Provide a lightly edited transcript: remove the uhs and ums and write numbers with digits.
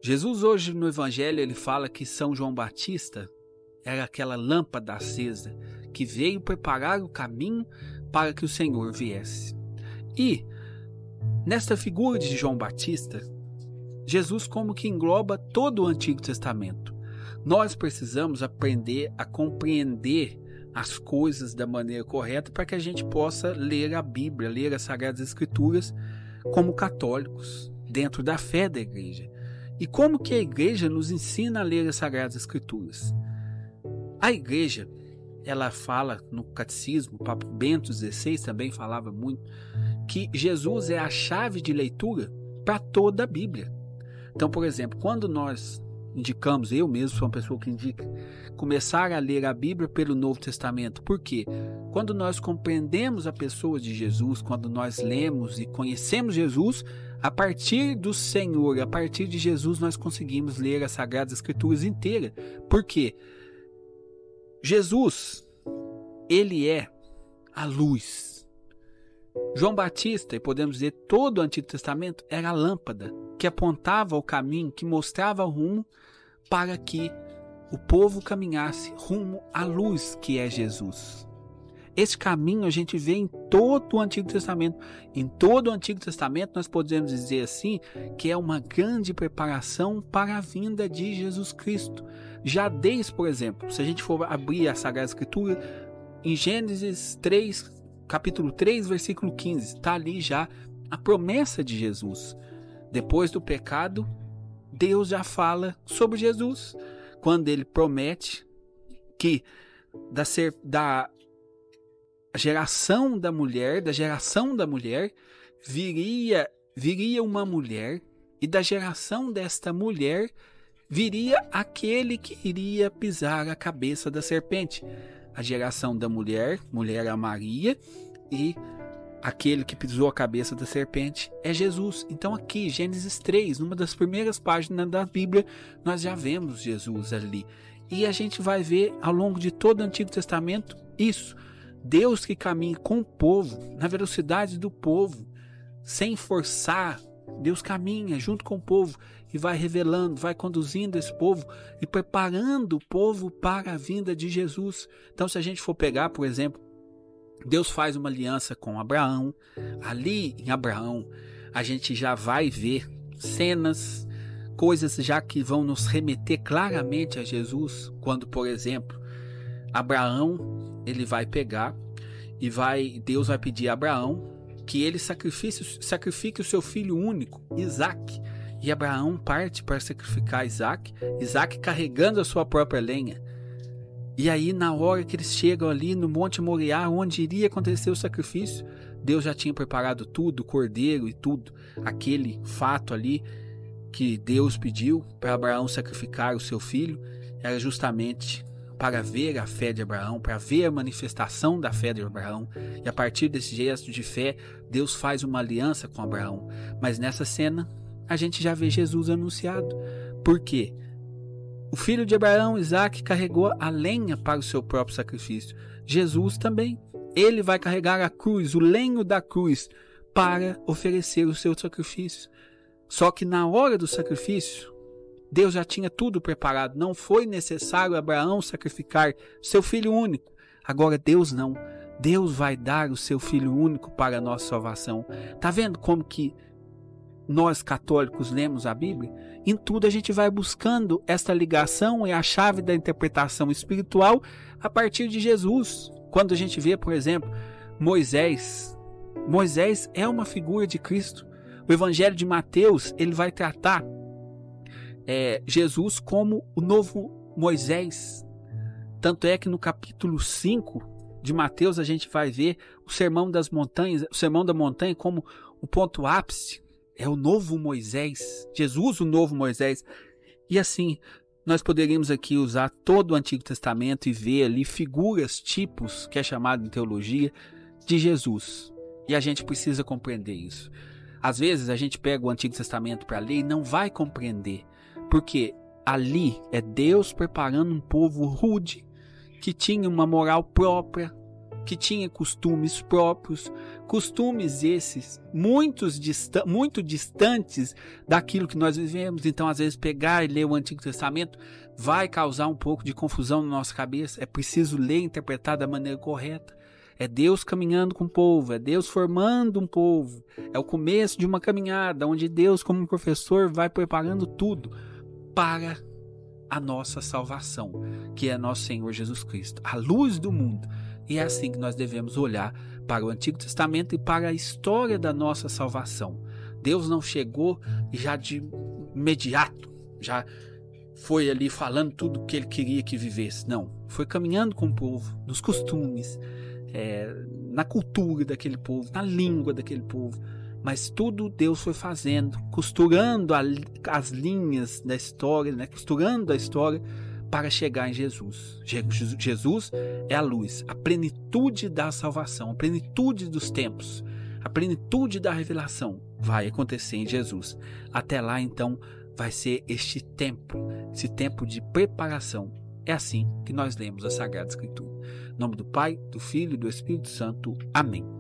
Jesus hoje no Evangelho ele fala que São João Batista era aquela lâmpada acesa que veio preparar o caminho para que o Senhor viesse. E nesta figura de João Batista, Jesus como que engloba todo o Antigo Testamento. Nós precisamos aprender a compreender as coisas da maneira correta para que a gente possa ler a Bíblia, ler as Sagradas Escrituras como católicos, dentro da fé da igreja. E como que a igreja nos ensina a ler as Sagradas Escrituras? A igreja, ela fala no catecismo, o Papa Bento XVI também falava muito, que Jesus é a chave de leitura para toda a Bíblia. Então, por exemplo, quando nós indicamos, eu mesmo sou uma pessoa que indica, começar a ler a Bíblia pelo Novo Testamento. Por quê? Quando nós compreendemos a pessoa de Jesus, quando nós lemos e conhecemos Jesus, a partir do Senhor, a partir de Jesus, nós conseguimos ler as Sagradas Escrituras inteiras. Por quê? Jesus, ele é a luz. João Batista, e podemos dizer todo o Antigo Testamento, era a lâmpada que apontava o caminho, que mostrava o rumo para que o povo caminhasse rumo à luz que é Jesus. Esse caminho a gente vê em todo o Antigo Testamento. Em todo o Antigo Testamento nós podemos dizer assim que é uma grande preparação para a vinda de Jesus Cristo. Já desde, por exemplo, se a gente for abrir a Sagrada Escritura, em Gênesis 3, capítulo 3, versículo 15, está ali já a promessa de Jesus. Depois do pecado, Deus já fala sobre Jesus, quando ele promete que da geração da mulher, viria uma mulher, e da geração desta mulher viria aquele que iria pisar a cabeça da serpente. A geração da mulher é Maria, e aquele que pisou a cabeça da serpente é Jesus. Então aqui, Gênesis 3, numa das primeiras páginas da Bíblia, nós já vemos Jesus ali. E a gente vai ver ao longo de todo o Antigo Testamento isso. Deus que caminha com o povo, na velocidade do povo, sem forçar. Deus caminha junto com o povo e vai revelando, vai conduzindo esse povo e preparando o povo para a vinda de Jesus. Então, se a gente for pegar, por exemplo, Deus faz uma aliança com Abraão. Ali em Abraão, a gente já vai ver cenas, coisas já que vão nos remeter claramente a Jesus. Quando, por exemplo, Abraão, ele vai pegar e Deus vai pedir a Abraão que ele sacrifique o seu filho único, Isaque. E Abraão parte para sacrificar Isaque carregando a sua própria lenha. E aí, na hora que eles chegam ali no Monte Moriá, onde iria acontecer o sacrifício, Deus já tinha preparado tudo, o cordeiro e tudo. Aquele fato ali que Deus pediu para Abraão sacrificar o seu filho, era justamente para ver a fé de Abraão, para ver a manifestação da fé de Abraão. E a partir desse gesto de fé, Deus faz uma aliança com Abraão. Mas nessa cena, a gente já vê Jesus anunciado. Por quê? O filho de Abraão, Isaque, carregou a lenha para o seu próprio sacrifício. Jesus também. Ele vai carregar a cruz, o lenho da cruz, para oferecer o seu sacrifício. Só que na hora do sacrifício, Deus já tinha tudo preparado. Não foi necessário Abraão sacrificar seu filho único. Agora Deus não. Deus vai dar o seu filho único para a nossa salvação. Está vendo como que nós católicos lemos a Bíblia? Em tudo a gente vai buscando esta ligação e a chave da interpretação espiritual a partir de Jesus. Quando a gente vê, por exemplo, Moisés é uma figura de Cristo. O Evangelho de Mateus, ele vai tratar Jesus como o novo Moisés. Tanto é que no capítulo 5 de Mateus a gente vai ver o Sermão das Montanhas, o Sermão da Montanha como o ponto ápice. É o novo Moisés, Jesus o novo Moisés. E assim, nós poderíamos aqui usar todo o Antigo Testamento e ver ali figuras, tipos, que é chamado em teologia, de Jesus. E a gente precisa compreender isso. Às vezes a gente pega o Antigo Testamento para ler e não vai compreender. Porque ali é Deus preparando um povo rude, que tinha uma moral própria, que tinha costumes próprios, costumes esses muito distantes daquilo que nós vivemos. Então, às vezes, pegar e ler o Antigo Testamento vai causar um pouco de confusão na nossa cabeça. É preciso ler e interpretar da maneira correta. É Deus caminhando com o povo, é Deus formando um povo. É o começo de uma caminhada onde Deus, como professor, vai preparando tudo para a nossa salvação, que é nosso Senhor Jesus Cristo, a luz do mundo. E é assim que nós devemos olhar para o Antigo Testamento e para a história da nossa salvação. Deus não chegou já de imediato, já foi ali falando tudo o que ele queria que vivesse. Não, foi caminhando com o povo, nos costumes, na cultura daquele povo, na língua daquele povo. Mas tudo Deus foi fazendo, costurando as linhas da história, né? Costurando a história para chegar em Jesus. Jesus é a luz, a plenitude da salvação, a plenitude dos tempos, a plenitude da revelação vai acontecer em Jesus. Até lá, então, vai ser esse tempo de preparação. É assim que nós lemos a Sagrada Escritura. Em nome do Pai, do Filho e do Espírito Santo. Amém.